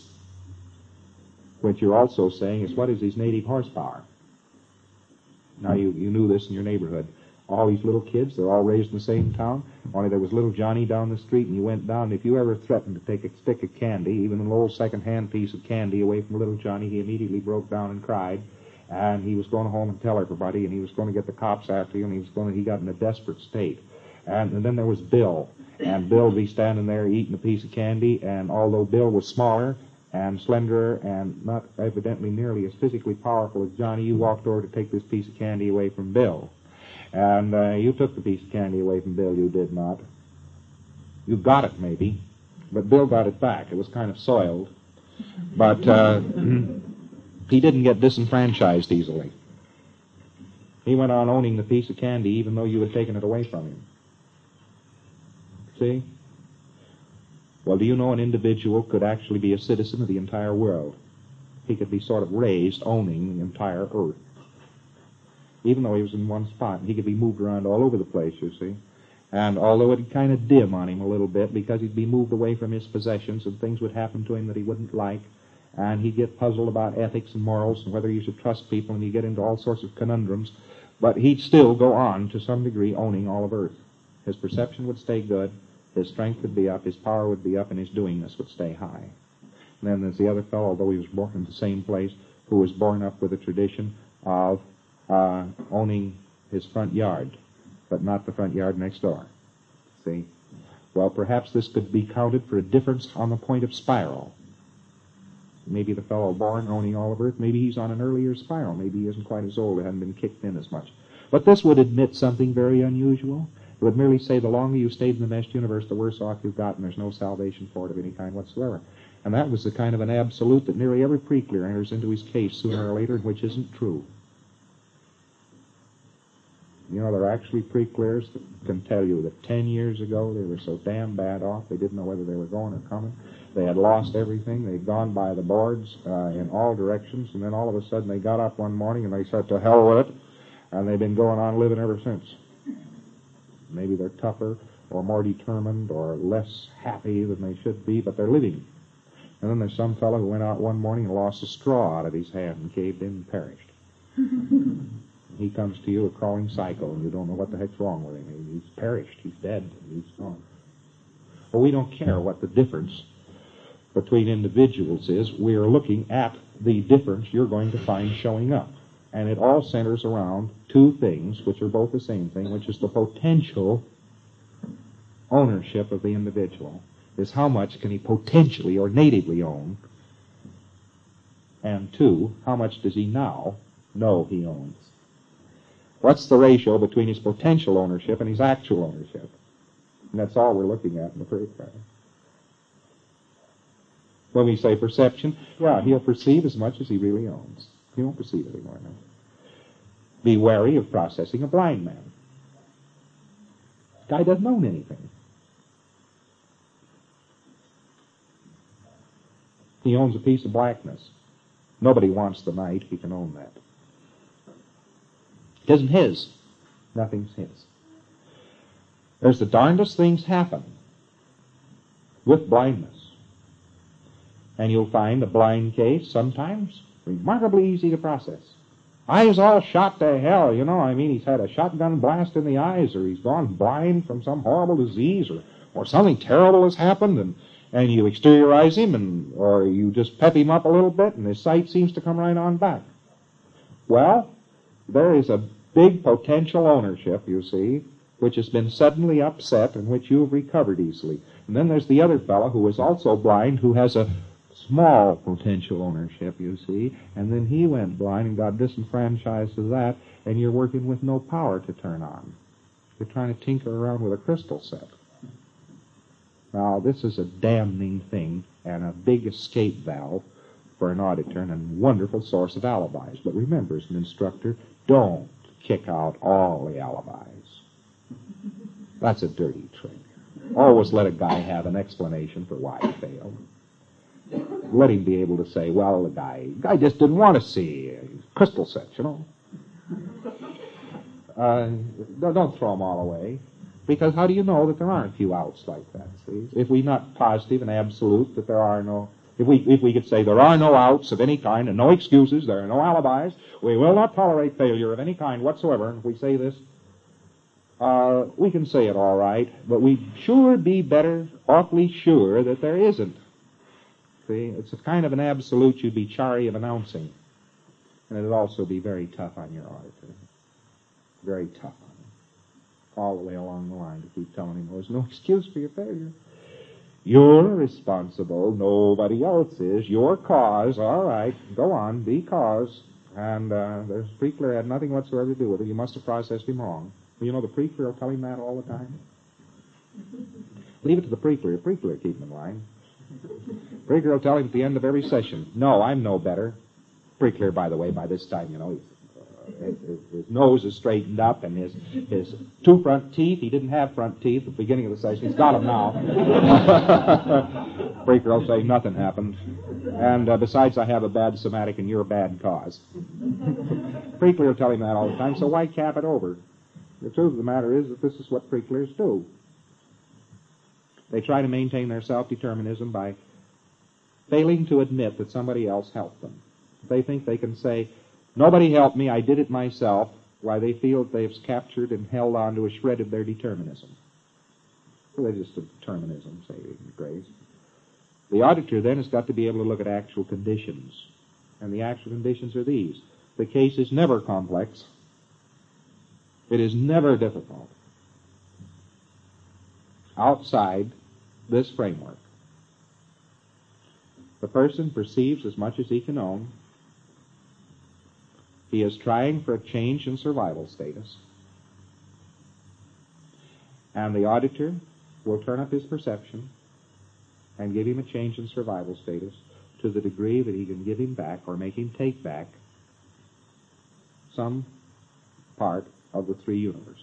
which you're also saying is what is his native horsepower. Now, you knew this in your neighborhood. All these little kids, they're all raised in the same town, only there was little Johnny down the street, and you went down, and if you ever threatened to take a stick of candy, even an old second-hand piece of candy away from little Johnny, he immediately broke down and cried, and he was going home and tell everybody, and he was going to get the cops after you, and he got in a desperate state. And then there was Bill, and Bill would be standing there eating a piece of candy, and although Bill was smaller and slenderer and not evidently nearly as physically powerful as Johnny, you walked over to take this piece of candy away from Bill. And you took the piece of candy away from Bill, you did not. You got it, maybe, but Bill got it back. It was kind of soiled. But he didn't get disenfranchised easily. He went on owning the piece of candy even though you had taken it away from him. See? Well, do you know an individual could actually be a citizen of the entire world? He could be sort of raised owning the entire earth. Even though he was in one spot, he could be moved around all over the place, you see. And although it'd kind of dim on him a little bit because he'd be moved away from his possessions and things would happen to him that he wouldn't like, and he'd get puzzled about ethics and morals and whether you should trust people, and he'd get into all sorts of conundrums. But he'd still go on, to some degree, owning all of earth. His perception would stay good, his strength would be up, his power would be up, and his doingness would stay high. And then there's the other fellow, although he was born in the same place, who was born up with a tradition of owning his front yard, but not the front yard next door. See? Well, perhaps this could be counted for a difference on the point of spiral. Maybe the fellow born owning all of earth, maybe he's on an earlier spiral. Maybe he isn't quite as old, it hasn't been kicked in as much. But this would admit something very unusual. It would merely say the longer you stayed in the meshed universe, the worse off you've gotten. There's no salvation for it of any kind whatsoever. And that was the kind of an absolute that nearly every pre-clear enters into his case sooner or later, which isn't true. You know, there are actually pre-clears that can tell you that 10 years ago they were so damn bad off, they didn't know whether they were going or coming. They had lost everything. They'd gone by the boards in all directions, and then all of a sudden they got up one morning and they said, to hell with it, and they've been going on living ever since. Maybe they're tougher or more determined or less happy than they should be, but they're living. And then there's some fellow who went out one morning and lost a straw out of his hand and caved in and perished. He comes to you a crawling psycho, and you don't know what the heck's wrong with him. He's perished. He's dead. He's gone. Well, we don't care what the difference between individuals is. We are looking at the difference you're going to find showing up. And it all centers around two things, which are both the same thing, which is the potential ownership of the individual. Is how much can he potentially or natively own? And two, how much does he now know he owns? What's the ratio between his potential ownership and his actual ownership? And that's all we're looking at in the pre-clear. When we say perception, yeah, he'll perceive as much as he really owns. He won't perceive it anymore now. Be wary of processing a blind man. Guy doesn't own anything. He owns a piece of blackness. Nobody wants the night. He can own that. It isn't his. Nothing's his. There's the darndest things happen with blindness. And you'll find a blind case sometimes remarkably easy to process. Eyes all shot to hell, you know. I mean, he's had a shotgun blast in the eyes, or he's gone blind from some horrible disease, or something terrible has happened, and you exteriorize him, or you just pep him up a little bit, and his sight seems to come right on back. Well, there is a big potential ownership, you see, which has been suddenly upset and which you have recovered easily. And then there's the other fellow who is also blind, who has a small potential ownership, you see, and then he went blind and got disenfranchised of that, and you're working with no power to turn on. You're trying to tinker around with a crystal set. Now, this is a damning thing and a big escape valve for an auditor and a wonderful source of alibis. But remember, as an instructor, don't kick out all the alibis. That's a dirty trick. Always let a guy have an explanation for why he failed. Let him be able to say, well, the guy just didn't want to see crystal sets, you know. Don't throw them all away. Because how do you know that there aren't a few outs like that, see? If we're not positive and absolute that there are no... If we could say there are no outs of any kind and no excuses, there are no alibis, we will not tolerate failure of any kind whatsoever. And if we say this, we can say it all right, but we'd sure be better, awfully sure that there isn't. See, it's a kind of an absolute you'd be chary of announcing. And it'd also be very tough on your auditor. Very tough on him. All the way along the line to keep telling him there's no excuse for your failure. You're responsible. Nobody else is. Your cause. All right. Go on. Be cause. And there's pre-clear had nothing whatsoever to do with it. You must have processed him wrong. Well, you know, the pre-clear will tell him that all the time. Leave it to the pre-clear. Pre-clear keep him in line. Pre-clear will tell him at the end of every session, no, I'm no better. Pre-clear, by the way, by this time, you know, his nose is straightened up, and his two front teeth, he didn't have front teeth at the beginning of the session. He's got them now. Pre-clear will say, nothing happened. And besides, I have a bad somatic, and you're a bad cause. Pre-clear will tell him that all the time, so why cap it over? The truth of the matter is that this is what pre-clears do. They try to maintain their self-determinism by failing to admit that somebody else helped them. They think they can say, nobody helped me, I did it myself. why they feel that they've captured and held on to a shred of their determinism. Religious determinism, say, in grace. The auditor then has got to be able to look at actual conditions. And the actual conditions are these. The case is never complex. It is never difficult. Outside this framework, the person perceives as much as he can own. He is trying for a change in survival status. And the auditor will turn up his perception and give him a change in survival status to the degree that he can give him back or make him take back some part of the three universes.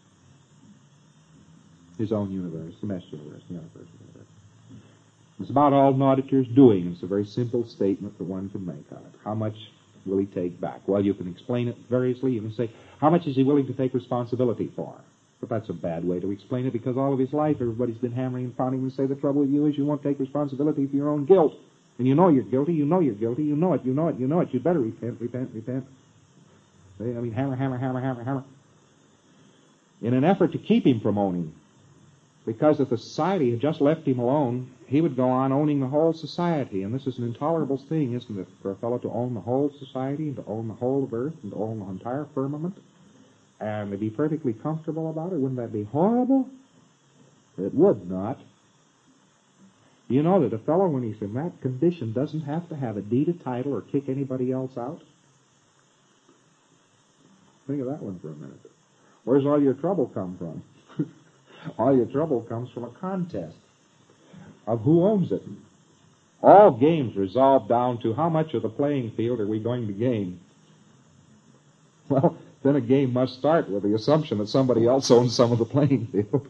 His own universe, the mesh universe, the universe. It's about all an auditor's doing. It's a very simple statement that one can make on it. How much will he take back? Well, you can explain it variously. You can say, how much is he willing to take responsibility for? But that's a bad way to explain it, because all of his life everybody's been hammering and pounding and say the trouble with you is you won't take responsibility for your own guilt. And you know you're guilty, you know you're guilty, you know it, you know it, you know it. You'd better repent, repent, repent. See? I mean, hammer, hammer, hammer, hammer, hammer. In an effort to keep him from owning. Because if the society had just left him alone, he would go on owning the whole society. And this is an intolerable thing, isn't it, for a fellow to own the whole society and to own the whole of earth and to own the entire firmament and to be perfectly comfortable about it? Wouldn't that be horrible? It would not. You know that a fellow, when he's in that condition, doesn't have to have a deed of title or kick anybody else out? Think of that one for a minute. Where's all your trouble come from? All your trouble comes from a contest of who owns it. All games resolve down to how much of the playing field are we going to gain. Well, then a game must start with the assumption that somebody else owns some of the playing field.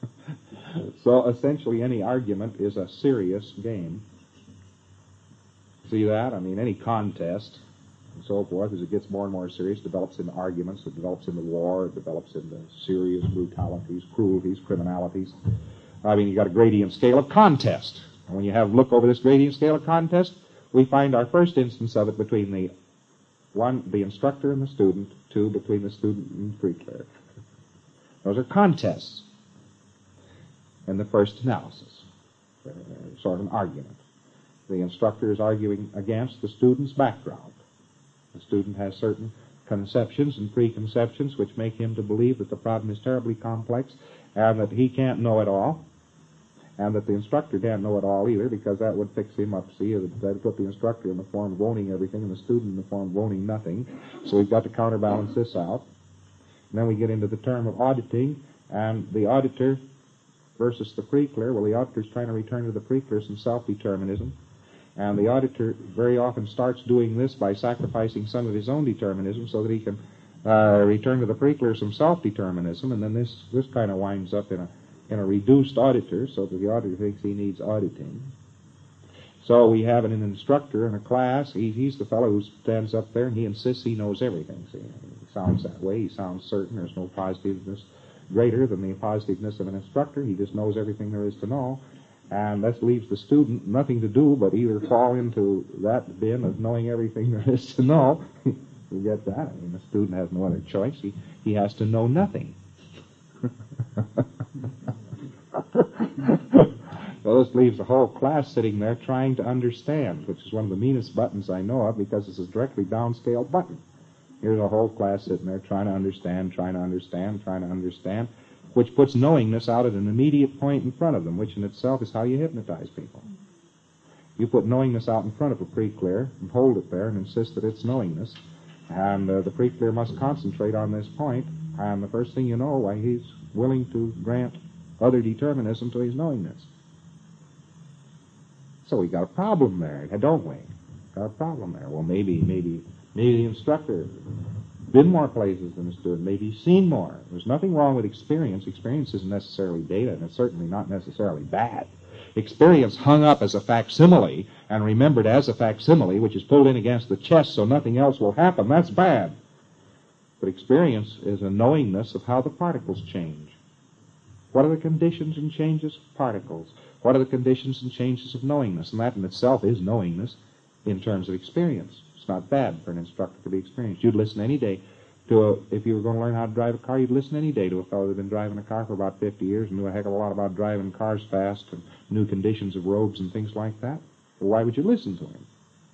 So essentially any argument is a serious game. See that? I mean, any contest and so forth, as it gets more and more serious, develops into arguments, it develops into war, it develops into serious brutalities, cruelties, criminalities. I mean, you got a gradient scale of contest. And when you have a look over this gradient scale of contest, we find our first instance of it between the instructor and the student, two, between the student and the pre-clerk. Those are contests in the first analysis, sort of an argument. The instructor is arguing against the student's background. The student has certain conceptions and preconceptions which make him to believe that the problem is terribly complex and that he can't know it all, and that the instructor can't know it all either, because that would fix him up. See, that would put the instructor in the form of owning everything and the student in the form of owning nothing. So we've got to counterbalance this out. And then we get into the term of auditing, and the auditor versus the pre-clear. Well, the auditor's trying to return to the pre-clear some self-determinism. And the auditor very often starts doing this by sacrificing some of his own determinism so that he can return to the pre-clear some self-determinism, and then this kind of winds up in a reduced auditor, so that the auditor thinks he needs auditing. So we have an instructor in a class. He's the fellow who stands up there and he insists he knows everything. See, he sounds that way. He sounds certain. There's no positiveness greater than the positiveness of an instructor. He just knows everything there is to know. And that leaves the student nothing to do but either fall into that bin of knowing everything there is to know. You get that? I mean, the student has no other choice. He has to know nothing. So this leaves the whole class sitting there trying to understand, which is one of the meanest buttons I know of, because this is a directly downscale button. Here's a whole class sitting there trying to understand, which puts knowingness out at an immediate point in front of them, which in itself is how you hypnotize people. You put knowingness out in front of a pre-clear and hold it there and insist that it's knowingness, and the pre-clear must concentrate on this point, and the first thing you know, why, he's willing to grant other determinism to his knowingness. So we got a problem there, don't we? Got a problem there. Well, maybe the instructor been more places than the student, maybe seen more. There's nothing wrong with experience. Experience isn't necessarily data, and it's certainly not necessarily bad. Experience hung up as a facsimile and remembered as a facsimile, which is pulled in against the chest so nothing else will happen, that's bad. But experience is a knowingness of how the particles change. What are the conditions and changes of particles? What are the conditions and changes of knowingness? And that in itself is knowingness in terms of experience. It's not bad for an instructor to be experienced. You'd listen any day if you were going to learn how to drive a car, you'd listen any day to a fellow who'd been driving a car for about 50 years and knew a heck of a lot about driving cars fast and knew conditions of roads and things like that. Well, why would you listen to him?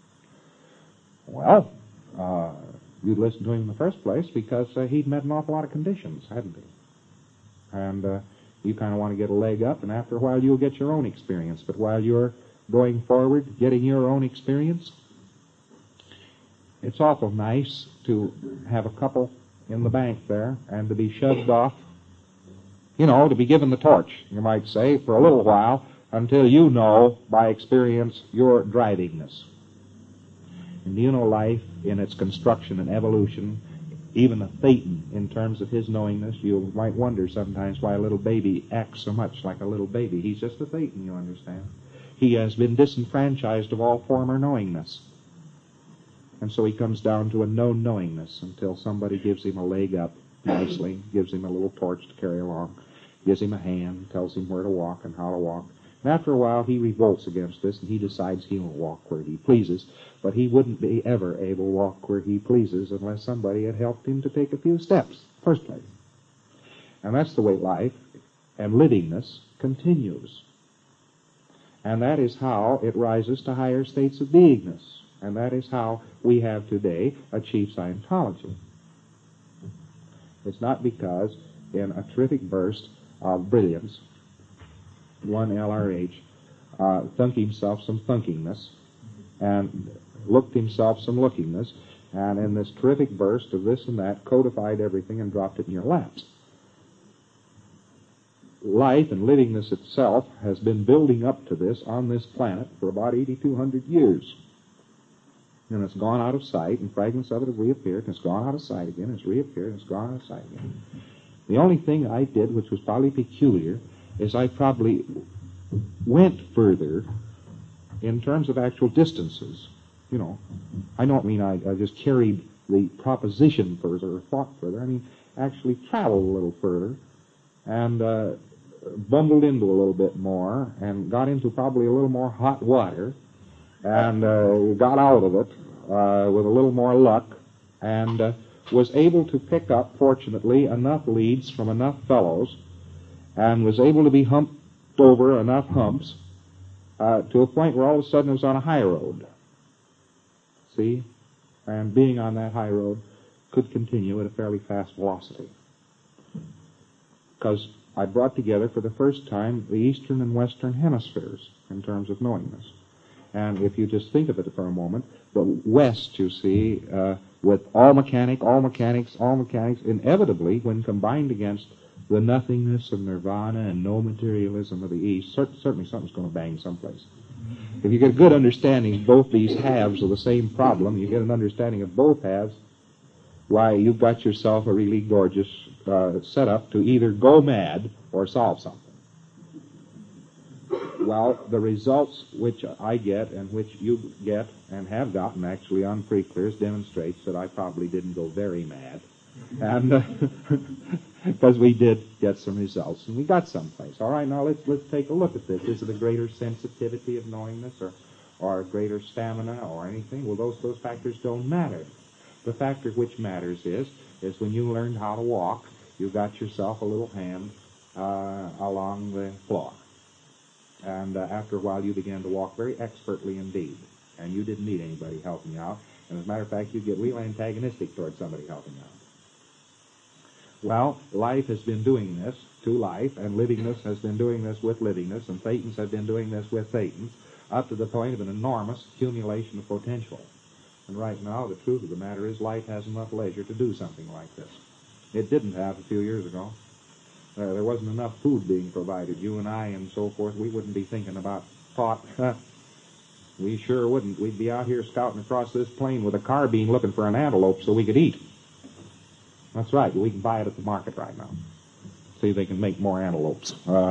Well, you'd listen to him in the first place because he'd met an awful lot of conditions, hadn't he? And you kind of want to get a leg up, and after a while you'll get your own experience. But while you're going forward, getting your own experience, it's awful nice to have a couple in the bank there and to be shoved off, to be given the torch, you might say, for a little while until you know by experience your drivingness. And life in its construction and evolution, even a Thetan in terms of his knowingness, you might wonder sometimes why a little baby acts so much like a little baby. He's just a Thetan, you understand. He has been disenfranchised of all former knowingness. And so he comes down to a no knowingness until somebody gives him a leg up nicely, gives him a little torch to carry along, gives him a hand, tells him where to walk and how to walk. And after a while he revolts against this and he decides he'll walk where he pleases, but he wouldn't be ever able to walk where he pleases unless somebody had helped him to take a few steps in the first place. And that's the way life and livingness continues. And that is how it rises to higher states of beingness. And that is how we have today achieved Scientology. It's not because in a terrific burst of brilliance, one LRH thunk himself some thunkingness and looked himself some lookingness, and in this terrific burst of this and that codified everything and dropped it in your laps. Life and livingness itself has been building up to this on this planet for about 8,200 years. And it's gone out of sight, and fragments of it have reappeared, and it's gone out of sight again, it's reappeared, and it's gone out of sight again. The only thing I did, which was probably peculiar, is I probably went further in terms of actual distances. I don't mean I just carried the proposition further or thought further. I mean actually traveled a little further and bundled into a little bit more and got into probably a little more hot water and got out of it with a little more luck and was able to pick up, fortunately, enough leads from enough fellows and was able to be humped over enough humps to a point where all of a sudden it was on a high road. See? And being on that high road could continue at a fairly fast velocity. Because I brought together for the first time the eastern and western hemispheres in terms of knowingness. And if you just think of it for a moment, the West, you see, with all mechanics, inevitably, when combined against the nothingness of nirvana and no materialism of the East, certainly something's going to bang someplace. If you get a good understanding of both these halves of the same problem, you get an understanding of both halves, why, you've got yourself a really gorgeous setup to either go mad or solve something. Well, the results which I get and which you get and have gotten actually on pre-clears demonstrates that I probably didn't go very mad. And because we did get some results and we got someplace. All right, now let's take a look at this. Is it a greater sensitivity of knowingness or a greater stamina or anything? Well, those factors don't matter. The factor which matters is when you learned how to walk, you got yourself a little hand along the floor. And after a while, you began to walk very expertly indeed. And you didn't need anybody helping you out. And as a matter of fact, you get real antagonistic towards somebody helping you out. Well, life has been doing this to life, and livingness has been doing this with livingness, and Thetans have been doing this with Thetans, up to the point of an enormous accumulation of potential. And right now, the truth of the matter is life has enough leisure to do something like this. It didn't have a few years ago. There wasn't enough food being provided. You and I and so forth, we wouldn't be thinking about thought. We sure wouldn't. We'd be out here scouting across this plain with a carbine looking for an antelope so we could eat. That's right. We can buy it at the market right now. See if they can make more antelopes.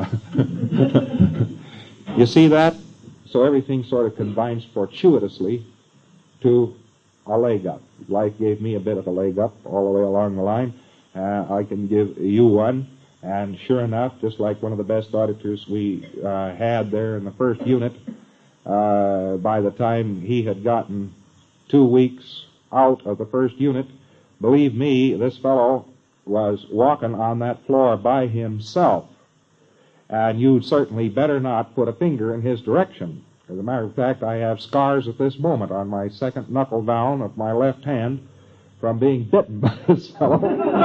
You see that? So everything sort of combines fortuitously to a leg up. Life gave me a bit of a leg up all the way along the line. I can give you one. And sure enough, just like one of the best auditors we had there in the first unit, by the time he had gotten 2 weeks out of the first unit, Believe me, this fellow was walking on that floor by himself. And you certainly better not put a finger in his direction. As a matter of fact, I have scars at this moment on my second knuckle down of my left hand from being bitten by this fellow.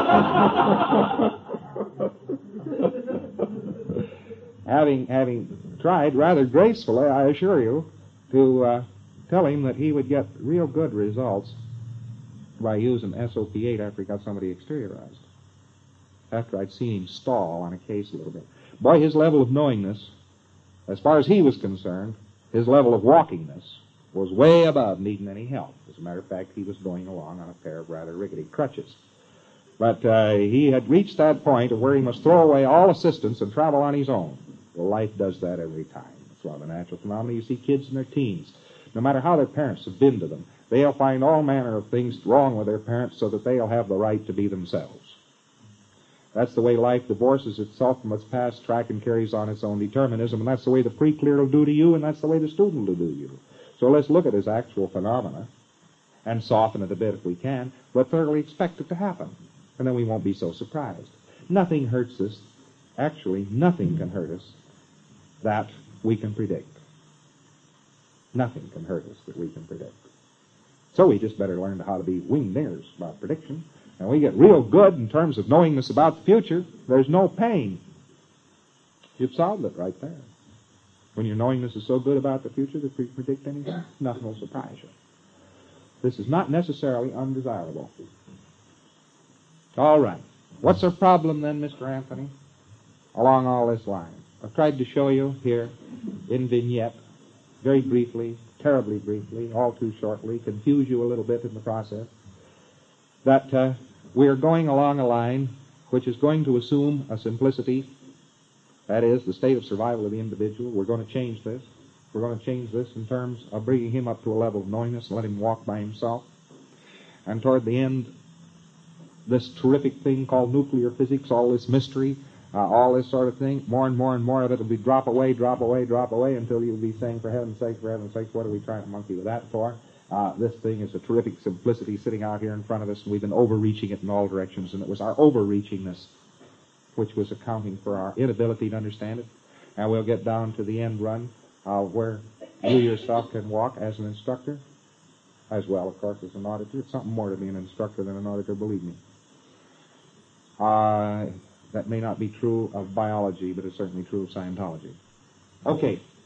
having tried rather gracefully, I assure you, to tell him that he would get real good results by using SOP-8 after he got somebody exteriorized. After I'd seen him stall on a case a little bit. Boy, his level of knowingness, as far as he was concerned, his level of walkingness was way above needing any help. As a matter of fact, he was going along on a pair of rather rickety crutches. But he had reached that point of where he must throw away all assistance and travel on his own. Well, life does that every time. It's one of the natural phenomena. You see kids in their teens. No matter how their parents have been to them, they'll find all manner of things wrong with their parents so that they'll have the right to be themselves. That's the way life divorces itself from its past track and carries on its own determinism, and that's the way the pre-clear will do to you, and that's the way the student will do to you. So let's look at his actual phenomena and soften it a bit if we can, but thoroughly expect it to happen, and then we won't be so surprised. Nothing hurts us, actually nothing can hurt us that we can predict. Nothing can hurt us that we can predict. So we just better learn how to be wingdingers about prediction. And we get real good in terms of knowingness about the future. There's no pain. You've solved it right there. When your knowingness is so good about the future that you can predict anything, nothing will surprise you. This is not necessarily undesirable. All right. What's our problem then, Mr. Anthony, along all this line? I've tried to show you here in vignette, very briefly, terribly briefly, all too shortly, confuse you a little bit in the process, that we are going along a line which is going to assume a simplicity, that is, the state of survival of the individual. We're going to change this. We're going to change this in terms of bringing him up to a level of knowingness and let him walk by himself. And toward the end, this terrific thing called nuclear physics, all this mystery, all this sort of thing, more and more and more of it will be drop away, until you'll be saying, for heaven's sake, what are we trying to monkey with that for? This thing is a terrific simplicity sitting out here in front of us, and we've been overreaching it in all directions, and it was our overreachingness which was accounting for our inability to understand it. And we'll get down to the end run where you yourself can walk as an instructor, as well, of course, as an auditor. It's something more to be an instructor than an auditor, believe me. That may not be true of biology, but it's certainly true of Scientology. Okay.